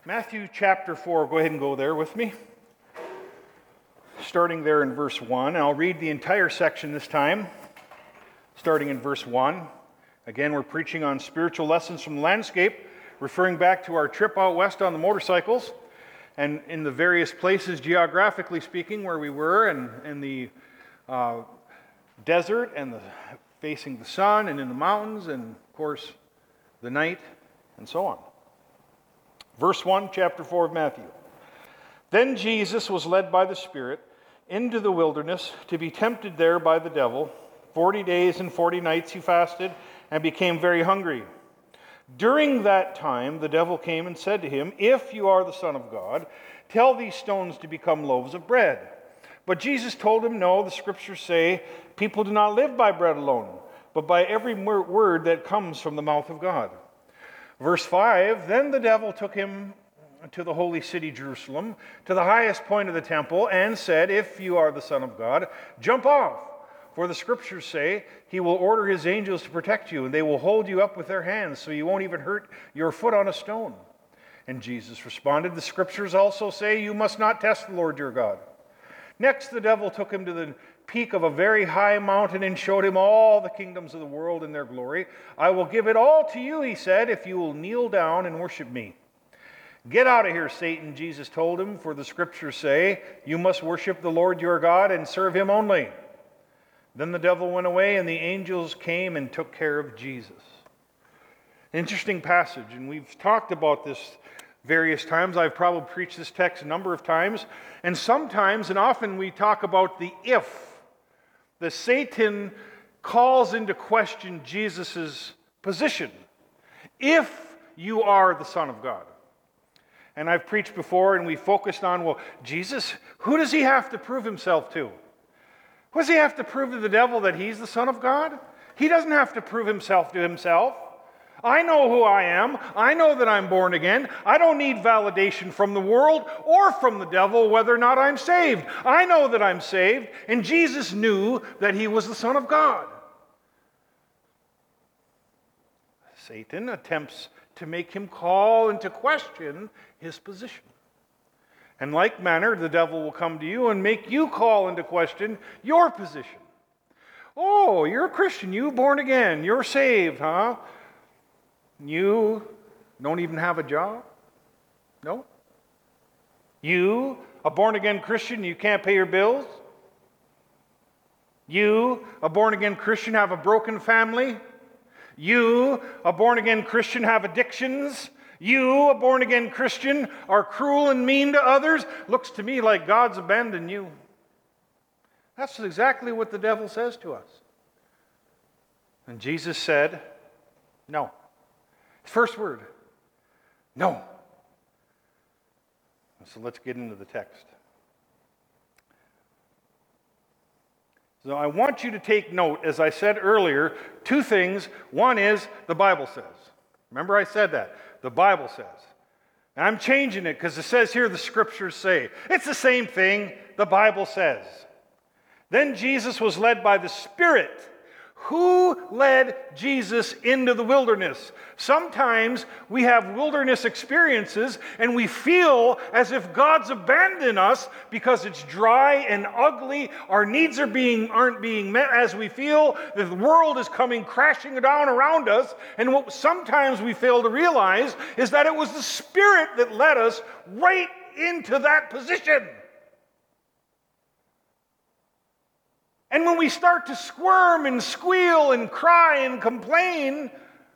Matthew chapter 4, go ahead and go there with me. Starting there in verse 1. I'll read the entire section this time, starting in verse 1. Again, we're preaching on spiritual lessons from the landscape, referring back to our trip out west on the motorcycles, and in the various places, geographically speaking, where we were, and in the desert, and facing the sun, and in the mountains, and of course, the night, and so on. Verse 1, chapter 4 of Matthew. Then Jesus was led by the Spirit into the wilderness to be tempted there by the devil. 40 days and 40 nights he fasted and became very hungry. During that time, the devil came and said to him, "If you are the Son of God, tell these stones to become loaves of bread." But Jesus told him, "No, the scriptures say, people do not live by bread alone, but by every word that comes from the mouth of God." Verse 5, then the devil took him to the holy city Jerusalem, to the highest point of the temple, and said, "If you are the Son of God, jump off. For the scriptures say, he will order his angels to protect you, and they will hold you up with their hands, so you won't even hurt your foot on a stone." And Jesus responded, "The scriptures also say, you must not test the Lord your God." Next, the devil took him to the peak of a very high mountain and showed him all the kingdoms of the world and their glory. "I will give it all to you," he said, "if you will kneel down and worship me." "Get out of here, Satan," Jesus told him, "for the scriptures say, you must worship the Lord your God and serve him only." Then the devil went away, and the angels came and took care of Jesus. Interesting passage, and we've talked about this various times. I've probably preached this text a number of times, and sometimes and often we talk about the if. The Satan calls into question Jesus' position. If you are the Son of God. And I've preached before, and we focused on, well, Jesus, who does he have to prove himself to? What does he have to prove to the devil, that he's the Son of God? He doesn't have to prove himself to himself. I know who I am. I know that I'm born again. I don't need validation from the world or from the devil whether or not I'm saved. I know that I'm saved, and Jesus knew that he was the Son of God. Satan attempts to make him call into question his position. In like manner, the devil will come to you and make you call into question your position. "Oh, you're a Christian. You're born again. You're saved, huh? You don't even have a job? No? You, a born-again Christian, you can't pay your bills? You, a born-again Christian, have a broken family? You, a born-again Christian, have addictions? You, a born-again Christian, are cruel and mean to others? Looks to me like God's abandoned you." That's exactly what the devil says to us. And Jesus said, no. First word, no. So let's get into the text. So I want you to take note, as I said earlier, two things. One is the Bible says. Remember I said that. The Bible says. And I'm changing it because it says here the scriptures say. It's the same thing. The Bible says. Then Jesus was led by the Spirit. Who led Jesus into the wilderness? Sometimes we have wilderness experiences and we feel as if God's abandoned us because it's dry and ugly. Our needs aren't being met as we feel. The world is coming crashing down around us. And what sometimes we fail to realize is that it was the Spirit that led us right into that position. And when we start to squirm and squeal and cry and complain,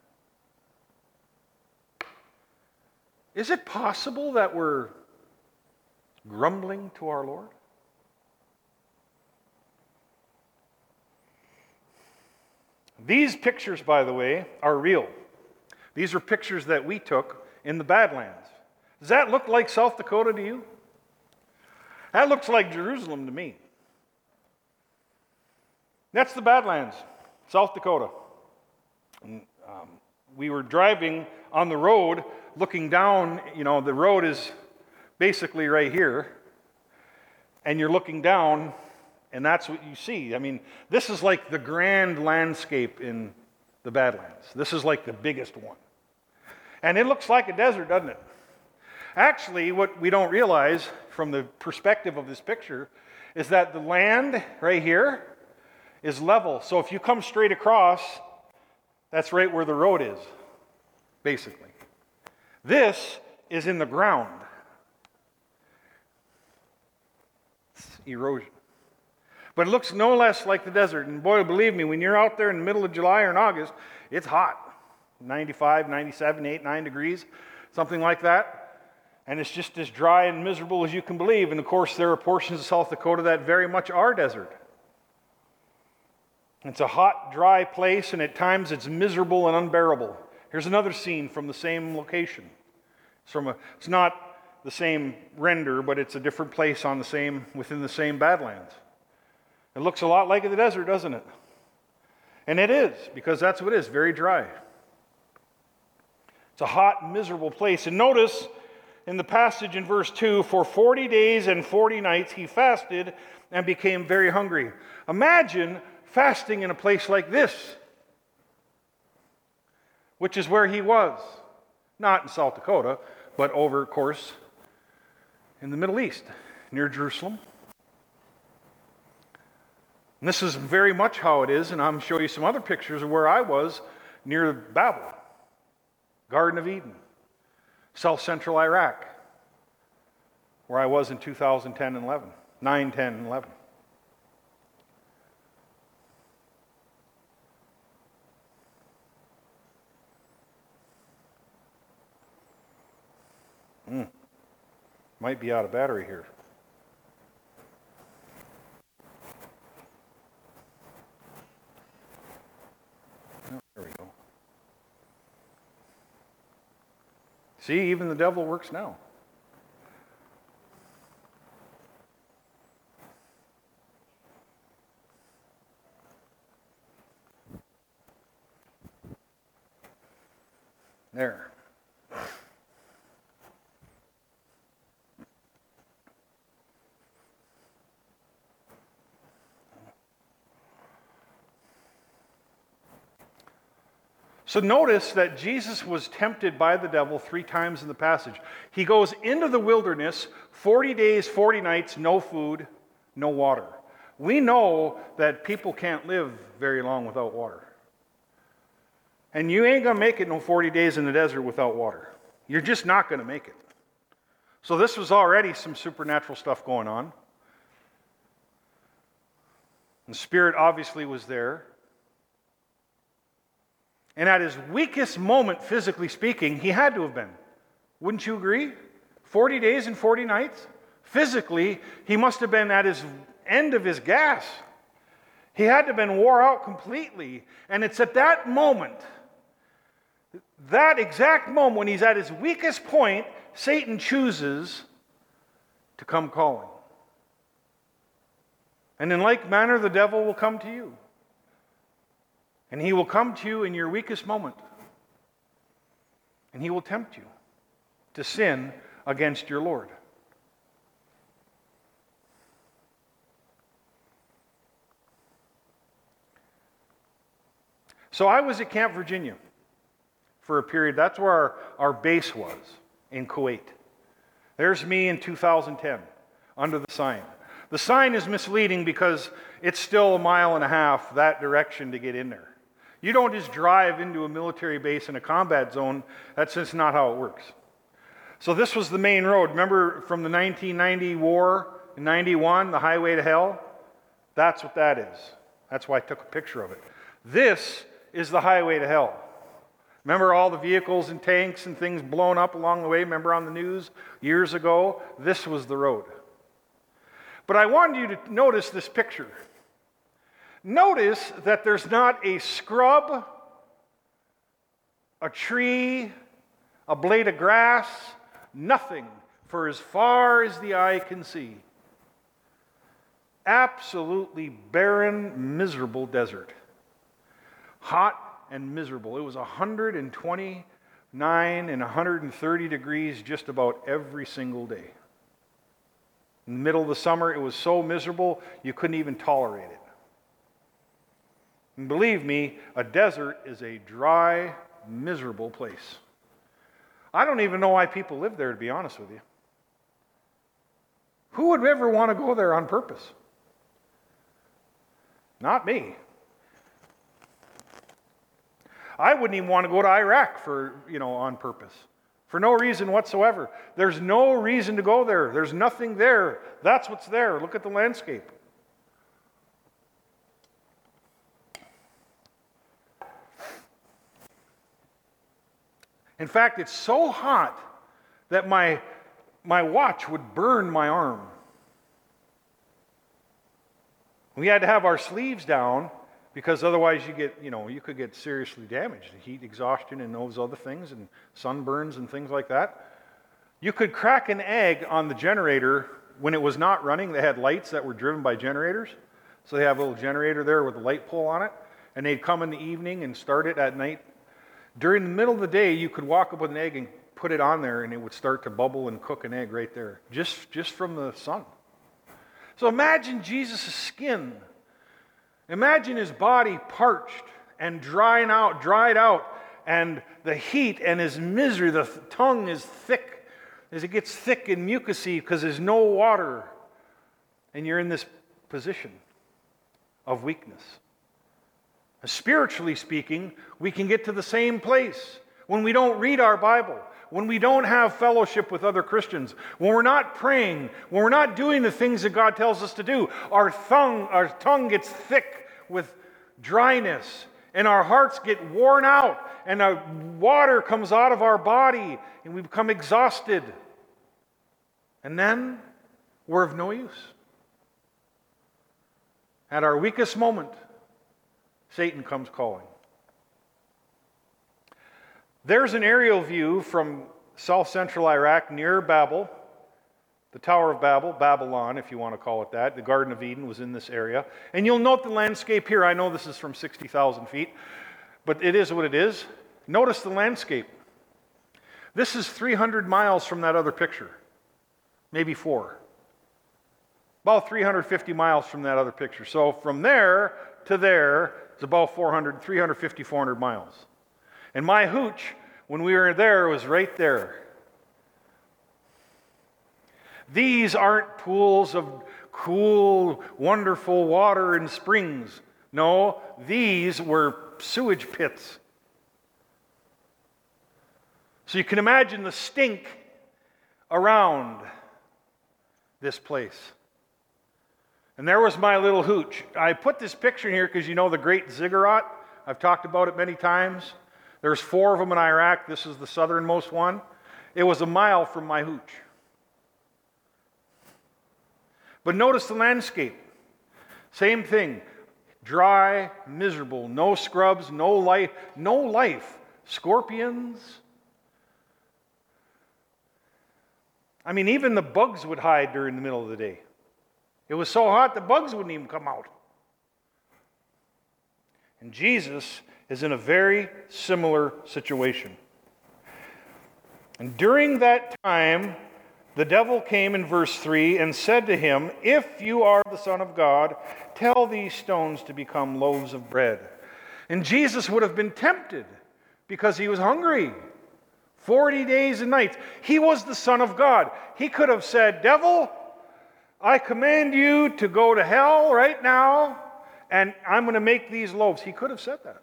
is it possible that we're grumbling to our Lord? These pictures, by the way, are real. These are pictures that we took in the Badlands. Does that look like South Dakota to you? That looks like Jerusalem to me. That's the Badlands, South Dakota. And, we were driving on the road, looking down. The road is basically right here. And you're looking down, and that's what you see. I mean, this is like the grand landscape in the Badlands. This is like the biggest one. And it looks like a desert, doesn't it? Actually, what we don't realize from the perspective of this picture is that the land right here is level. So if you come straight across, that's right where the road is, basically. This is in the ground. It's erosion. But it looks no less like the desert. And boy, believe me, when you're out there in the middle of July or in August, it's hot. 95, 97, 8, 9 degrees, something like that. And it's just as dry and miserable as you can believe. And of course, there are portions of South Dakota that very much are desert. It's a hot, dry place, and at times it's miserable and unbearable. Here's another scene from the same location. It's not the same render, but it's a different place within the same Badlands. It looks a lot like the desert, doesn't it? And it is, because that's what it is, very dry. It's a hot, miserable place. And notice in the passage in verse 2, for 40 days and 40 nights he fasted and became very hungry. Imagine fasting in a place like this, which is where he was. Not in South Dakota, but over, of course, in the Middle East, near Jerusalem. And this is very much how it is, and I'm going to show you some other pictures of where I was near Babel, Garden of Eden, South Central Iraq, where I was in 2010 and 11, 9, 10, and 11. Might be out of battery here. Oh, there we go. See, even the devil works now. There. So notice that Jesus was tempted by the devil 3 times in the passage. He goes into the wilderness, 40 days, 40 nights, no food, no water. We know that people can't live very long without water. And you ain't going to make it no 40 days in the desert without water. You're just not going to make it. So this was already some supernatural stuff going on. The Spirit obviously was there. And at his weakest moment, physically speaking, he had to have been. Wouldn't you agree? 40 days and 40 nights? Physically, he must have been at his end of his gas. He had to have been wore out completely. And it's at that moment, that exact moment when he's at his weakest point, Satan chooses to come calling. And in like manner, the devil will come to you. And he will come to you in your weakest moment. And he will tempt you to sin against your Lord. So I was at Camp Virginia for a period. That's where our base was, in Kuwait. There's me in 2010, under the sign. The sign is misleading because it's still 1.5 miles that direction to get in there. You don't just drive into a military base in a combat zone. That's just not how it works. So this was the main road. Remember from the 1990 war, in 91, the highway to hell? That's what that is. That's why I took a picture of it. This is the highway to hell. Remember all the vehicles and tanks and things blown up along the way? Remember on the news years ago? This was the road. But I wanted you to notice this picture. Notice that there's not a scrub, a tree, a blade of grass, nothing for as far as the eye can see. Absolutely barren, miserable desert. Hot and miserable. It was 129 and 130 degrees just about every single day. In the middle of the summer, it was so miserable you couldn't even tolerate it. And believe me, a desert is a dry, miserable place. I don't even know why people live there, to be honest with you. Who would ever want to go there on purpose? Not me. I wouldn't even want to go to Iraq on purpose. For no reason whatsoever. There's no reason to go there. There's nothing there. That's what's there. Look at the landscape. In fact, it's so hot that my watch would burn my arm. We had to have our sleeves down because otherwise you could get seriously damaged. Heat exhaustion and those other things and sunburns and things like that. You could crack an egg on the generator when it was not running. They had lights that were driven by generators. So they have a little generator there with a light pole on it. And they'd come in the evening and start it at night. During the middle of the day, you could walk up with an egg and put it on there and it would start to bubble and cook an egg right there, just from the sun. So imagine Jesus' skin. Imagine his body parched and dried out, and the heat and his misery. The tongue is thick as it gets thick and mucousy because there's no water. And you're in this position of weakness. Spiritually speaking, we can get to the same place when we don't read our Bible, when we don't have fellowship with other Christians, when we're not praying, when we're not doing the things that God tells us to do. Our tongue gets thick with dryness, and our hearts get worn out, and the water comes out of our body, and we become exhausted. And then we're of no use. At our weakest moment, Satan comes calling. There's an aerial view from south-central Iraq near Babel, the Tower of Babel, Babylon, if you want to call it that. The Garden of Eden was in this area. And you'll note the landscape here. I know this is from 60,000 feet, but it is what it is. Notice the landscape. This is 300 miles from that other picture, maybe 4. About 350 miles from that other picture. So from there to there is about 350, 400 miles. And my hooch, when we were there, was right there. These aren't pools of cool, wonderful water and springs. No, these were sewage pits. So you can imagine the stink around this place. And there was my little hooch. I put this picture in here because you know the Great Ziggurat. I've talked about it many times. There's 4 of them in Iraq. This is the southernmost one. It was a mile from my hooch. But notice the landscape. Same thing. Dry, miserable, no scrubs, no life. Scorpions. I mean, even the bugs would hide during the middle of the day. It was so hot the bugs wouldn't even come out. And Jesus is in a very similar situation. And during that time, the devil came in verse 3 and said to him, "If you are the Son of God, tell these stones to become loaves of bread." And Jesus would have been tempted because he was hungry. 40 days and nights. He was the Son of God. He could have said, "Devil, I command you to go to hell right now, and I'm going to make these loaves." He could have said that.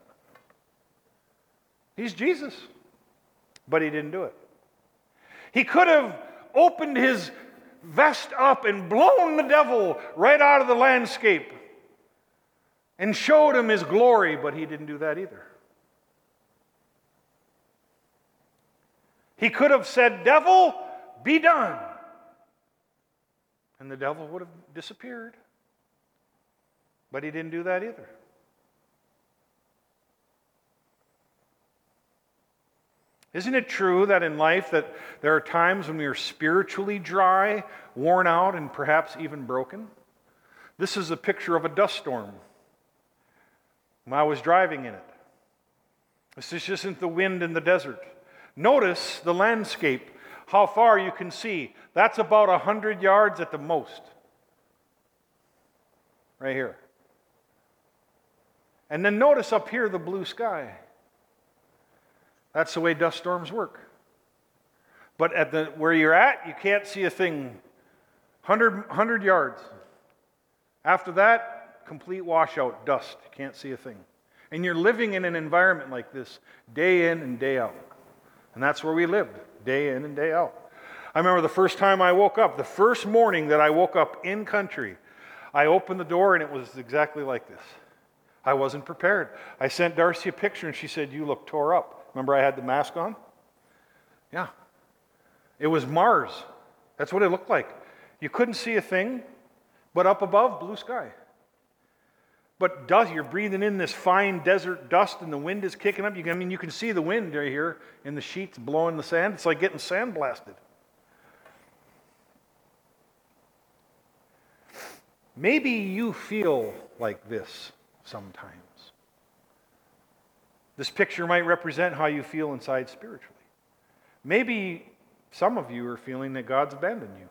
He's Jesus. But he didn't do it. He could have opened his vest up and blown the devil right out of the landscape and showed him his glory, but he didn't do that either. He could have said, "Devil, be done." And the devil would have disappeared. But he didn't do that either. Isn't it true that in life that there are times when we are spiritually dry, worn out, and perhaps even broken? This is a picture of a dust storm when I was driving in it. This isn't the wind in the desert. Notice the landscape, how far you can see. That's about 100 yards at the most. Right here. And then notice up here the blue sky. That's the way dust storms work. But where you're at, you can't see a thing 100 yards. After that, complete washout, dust. You can't see a thing. And you're living in an environment like this day in and day out. And that's where we lived, day in and day out. I remember the first time I woke up, the first morning that I woke up in country, I opened the door and it was exactly like this. I wasn't prepared. I sent Darcy a picture and she said, "You look tore up." Remember I had the mask on? Yeah. It was Mars. That's what it looked like. You couldn't see a thing, but up above, blue sky. But dust, you're breathing in this fine desert dust and the wind is kicking up. You can see the wind right here in the sheets blowing the sand. It's like getting sandblasted. Maybe you feel like this sometimes. This picture might represent how you feel inside spiritually. Maybe some of you are feeling that God's abandoned you.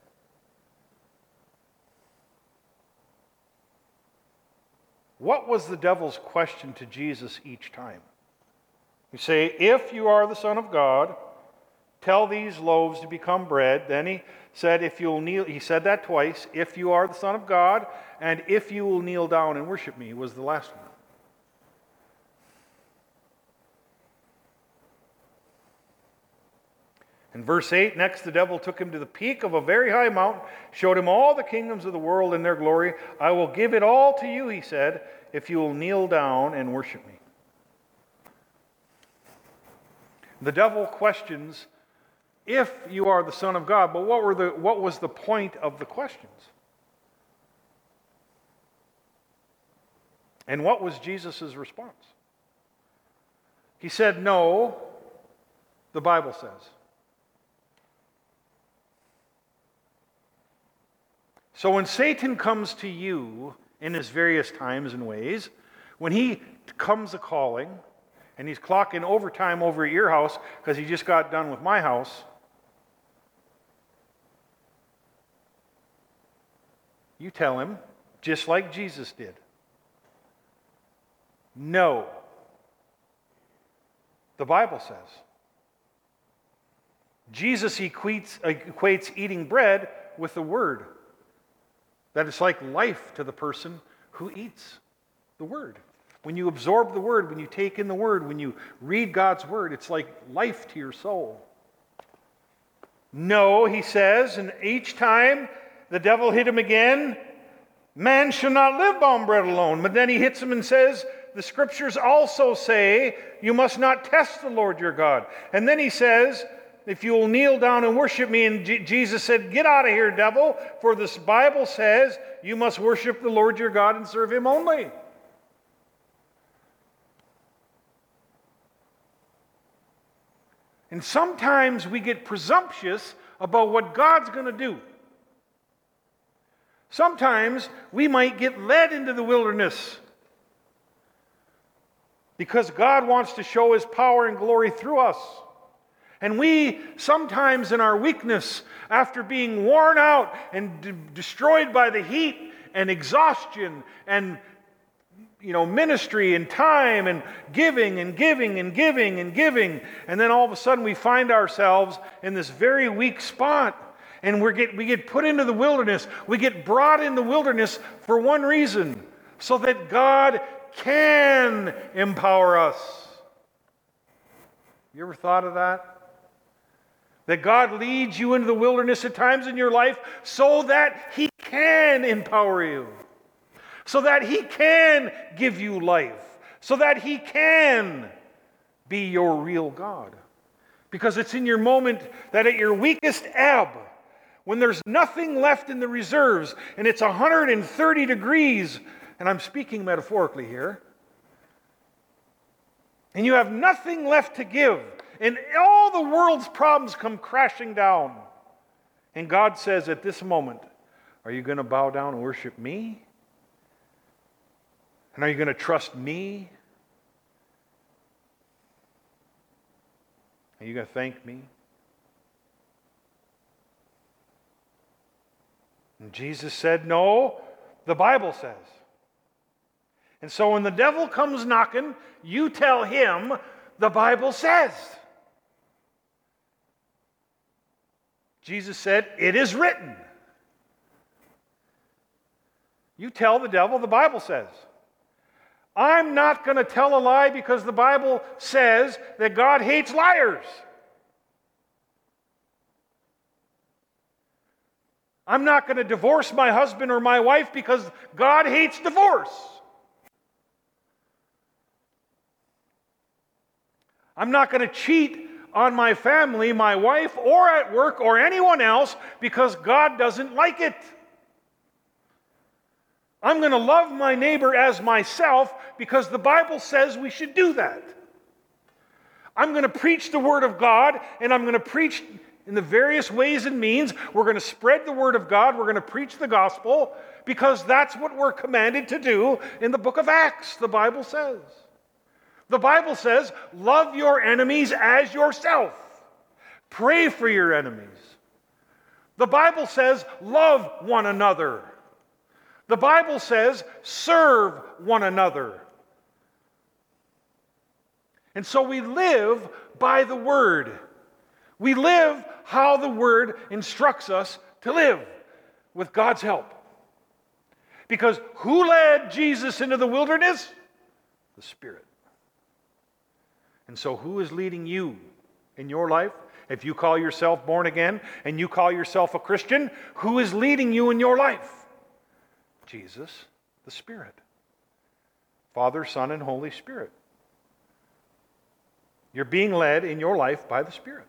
What was the devil's question to Jesus each time? You say, "If you are the Son of God, tell these loaves to become bread." Then he said, "If you'll kneel," he said that twice, "if you are the Son of God, and if you will kneel down and worship me," was the last one. In verse 8, next the devil took him to the peak of a very high mountain, showed him all the kingdoms of the world and their glory. "I will give it all to you," he said, "if you will kneel down and worship me." The devil questions, if you are the Son of God, but what was the point of the questions? And what was Jesus' response? He said, "No, the Bible says." So when Satan comes to you in his various times and ways, when he comes a-calling, and he's clocking overtime over at your house because he just got done with my house, you tell him, just like Jesus did, "No, the Bible says." Jesus equates eating bread with the Word. That it's like life to the person who eats the Word. When you absorb the Word, when you take in the Word, when you read God's Word, it's like life to your soul. "No," he says, and each time the devil hit him again, "Man shall not live on bread alone." But then he hits him and says, "The Scriptures also say you must not test the Lord your God." And then he says, "If you will kneel down and worship me," and Jesus said, "Get out of here, devil, for this Bible says you must worship the Lord your God and serve him only." And sometimes we get presumptuous about what God's going to do. Sometimes we might get led into the wilderness because God wants to show his power and glory through us. And we, sometimes in our weakness, after being worn out and destroyed by the heat and exhaustion and ministry and time and giving and giving and giving and giving, and then all of a sudden we find ourselves in this very weak spot, and we get put into the wilderness. We get brought in the wilderness for one reason, so that God can empower us. You ever thought of that? That God leads you into the wilderness at times in your life so that he can empower you. So that he can give you life. So that he can be your real God. Because it's in your moment that at your weakest ebb, when there's nothing left in the reserves, and it's 130 degrees, and I'm speaking metaphorically here, and you have nothing left to give, and all the world's problems come crashing down. And God says at this moment, are you going to bow down and worship me? And are you going to trust me? Are you going to thank me? And Jesus said, no, the Bible says. And so when the devil comes knocking, you tell him, the Bible says. Jesus said, "It is written." You tell the devil, the Bible says. I'm not going to tell a lie because the Bible says that God hates liars. I'm not going to divorce my husband or my wife because God hates divorce. I'm not going to cheat on my family, my wife, or at work, or anyone else because God doesn't like it. I'm going to love my neighbor as myself because the Bible says we should do that. I'm going to preach the Word of God, and I'm going to preach in the various ways and means. We're going to spread the Word of God. We're going to preach the gospel because that's what we're commanded to do in the book of Acts, the Bible says. The Bible says, love your enemies as yourself. Pray for your enemies. The Bible says, love one another. The Bible says, serve one another. And so we live by the Word. We live how the Word instructs us to live with God's help. Because who led Jesus into the wilderness? The Spirit. And so who is leading you in your life? If you call yourself born again and you call yourself a Christian, who is leading you in your life? Jesus, the Spirit. Father, Son, and Holy Spirit. You're being led in your life by the Spirit.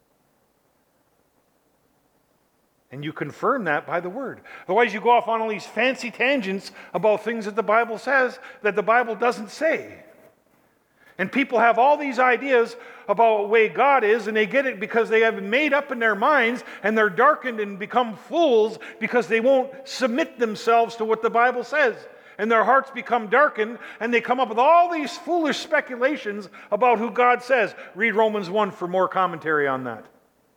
And you confirm that by the Word. Otherwise, you go off on all these fancy tangents about things that the Bible says that the Bible doesn't say. And people have all these ideas about the way God is, and they get it because they have made up in their minds, and they're darkened and become fools because they won't submit themselves to what the Bible says. And their hearts become darkened, and they come up with all these foolish speculations about who God says. Read Romans 1 for more commentary on that.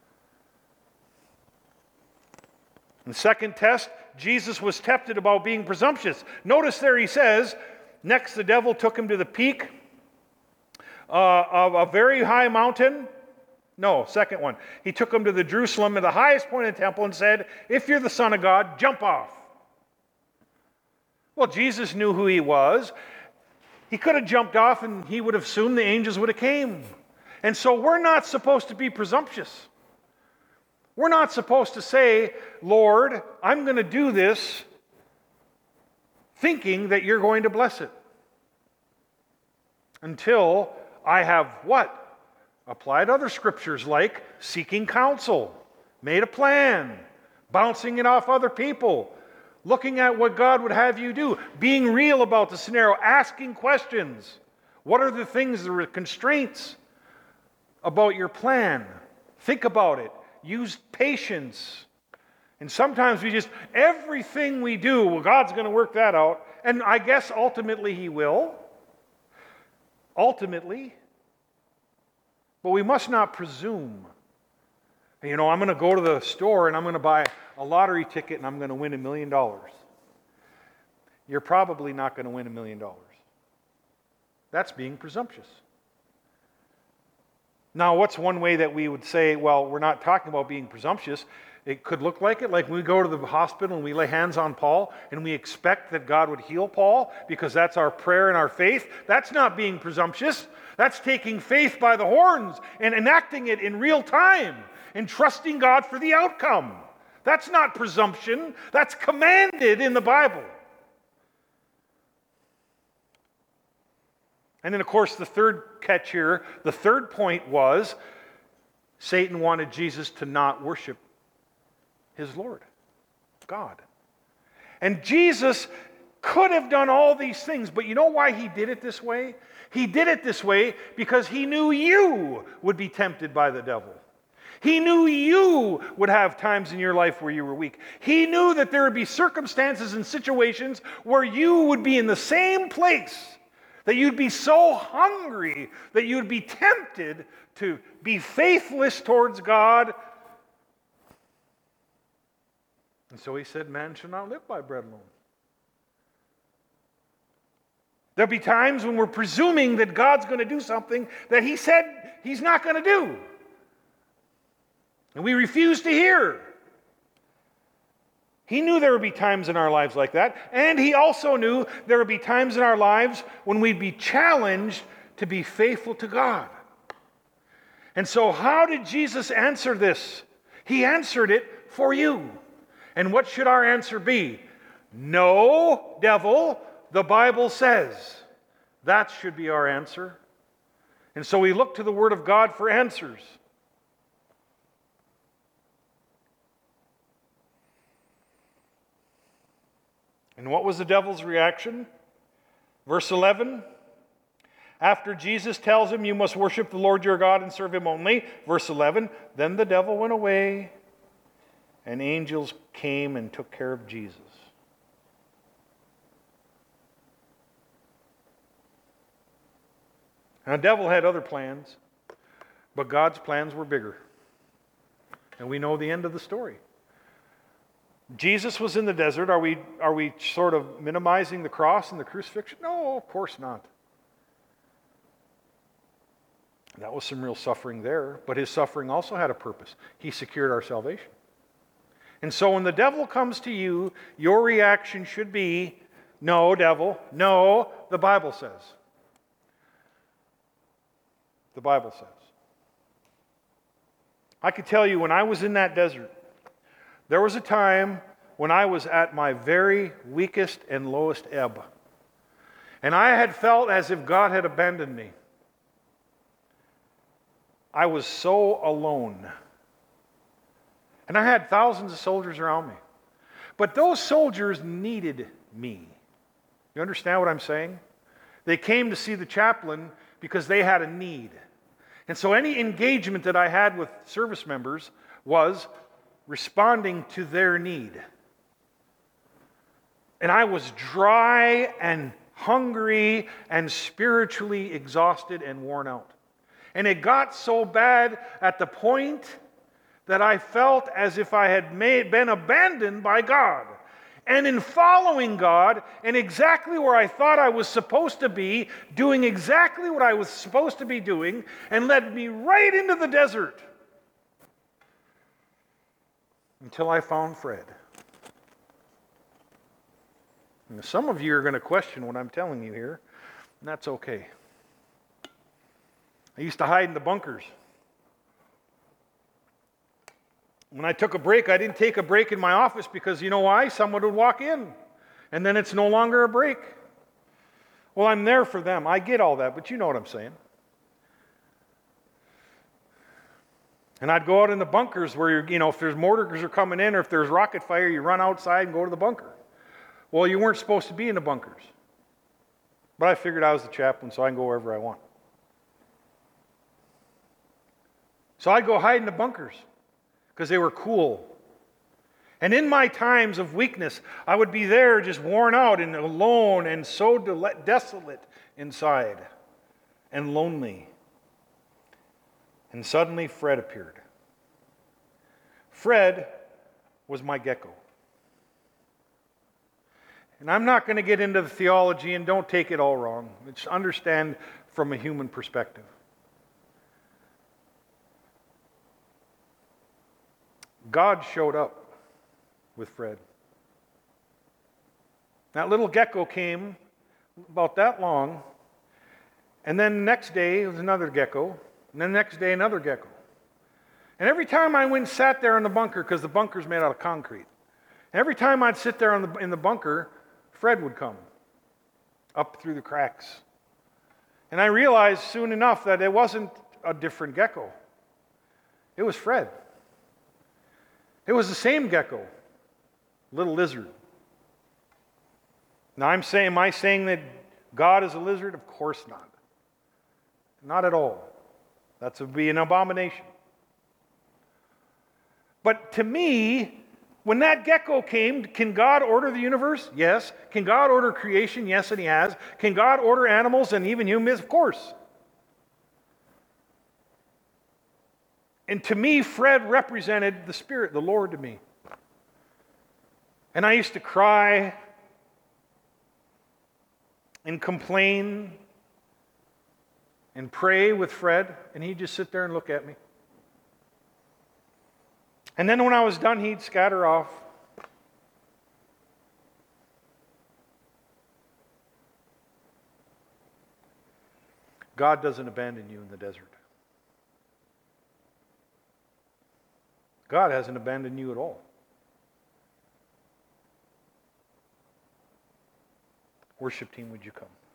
In the second test, Jesus was tempted about being presumptuous. Notice there he says, next the devil took him to the peak of a very high mountain. No, second one. He took him to the Jerusalem at the highest point of the temple and said, if you're the Son of God, jump off. Well, Jesus knew who he was. He could have jumped off and he would have assumed the angels would have came. And so we're not supposed to be presumptuous. We're not supposed to say, Lord, I'm going to do this thinking that you're going to bless it. Until I have what? Applied other scriptures like seeking counsel, made a plan, bouncing it off other people, looking at what God would have you do, being real about the scenario, asking questions. What are the things, the constraints about your plan? Think about it. Use patience. And sometimes everything we do, well, God's going to work that out. And I guess ultimately He will. Ultimately. But we must not presume. I'm going to go to the store and I'm going to buy a lottery ticket and I'm going to win $1 million. You're probably not going to win $1 million. That's being presumptuous. Now, what's one way that we would say, well, we're not talking about being presumptuous? It could look like it, like when we go to the hospital and we lay hands on Paul and we expect that God would heal Paul because that's our prayer and our faith. That's not being presumptuous. That's taking faith by the horns and enacting it in real time and trusting God for the outcome. That's not presumption. That's commanded in the Bible. And then, of course, the third catch here, the third point was Satan wanted Jesus to not worship his Lord, God. And Jesus could have done all these things, but you know why he did it this way? He did it this way because he knew you would be tempted by the devil. He knew you would have times in your life where you were weak. He knew that there would be circumstances and situations where you would be in the same place, that you'd be so hungry that you'd be tempted to be faithless towards God. And so he said, man shall not live by bread alone. There'll be times when we're presuming that God's going to do something that he said he's not going to do. And we refuse to hear. He knew there would be times in our lives like that. And he also knew there would be times in our lives when we'd be challenged to be faithful to God. And so how did Jesus answer this? He answered it for you. And what should our answer be? No, devil, the Bible says. That should be our answer. And so we look to the Word of God for answers. And what was the devil's reaction? Verse 11. After Jesus tells him, you must worship the Lord your God and serve him only. Verse 11. Then the devil went away, and angels came and took care of Jesus. Now, the devil had other plans, but God's plans were bigger. And we know the end of the story. Jesus was in the desert. Are we sort of minimizing the cross and the crucifixion? No, of course not. That was some real suffering there, but his suffering also had a purpose. He secured our salvation. And so when the devil comes to you, your reaction should be, no, devil, no, the Bible says. The Bible says. I could tell you when I was in that desert, there was a time when I was at my very weakest and lowest ebb. And I had felt as if God had abandoned me. I was so alone. And I had thousands of soldiers around me. But those soldiers needed me. You understand what I'm saying? They came to see the chaplain because they had a need. And so any engagement that I had with service members was responding to their need. And I was dry and hungry and spiritually exhausted and worn out. And it got so bad at the point that I felt as if I had been abandoned by God. And in following God, and exactly where I thought I was supposed to be, doing exactly what I was supposed to be doing, and led me right into the desert. Until I found Fred. And some of you are going to question what I'm telling you here, and that's okay. I used to hide in the bunkers. When I took a break, I didn't take a break in my office because you know why? Someone would walk in, and then it's no longer a break. Well, I'm there for them. I get all that, but you know what I'm saying. And I'd go out in the bunkers where, if there's mortars are coming in or if there's rocket fire, you run outside and go to the bunker. Well, you weren't supposed to be in the bunkers. But I figured I was the chaplain, so I can go wherever I want. So I'd go hide in the bunkers because they were cool. And in my times of weakness, I would be there just worn out and alone and so desolate inside and lonely. And suddenly Fred appeared. Fred was my gecko. And I'm not going to get into the theology, and don't take it all wrong. Just understand from a human perspective. God showed up with Fred. That little gecko came about that long, and then the next day it was another gecko, and then the next day another gecko. And every time I went and sat there in the bunker, because the bunker's made out of concrete, every time I'd sit there in the bunker, Fred would come up through the cracks. And I realized soon enough that it wasn't a different gecko. It was Fred. It was the same gecko, little lizard. Now am I saying that God is a lizard? Of course not. Not at all. That would be an abomination. But to me, when that gecko came, can God order the universe? Yes. Can God order creation? Yes, and He has. Can God order animals and even humans? Of course. And to me, Fred represented the Spirit, the Lord to me. And I used to cry and complain and pray with Fred, and he'd just sit there and look at me. And then when I was done, he'd scatter off. God doesn't abandon you in the desert. God hasn't abandoned you at all. Worship team, would you come?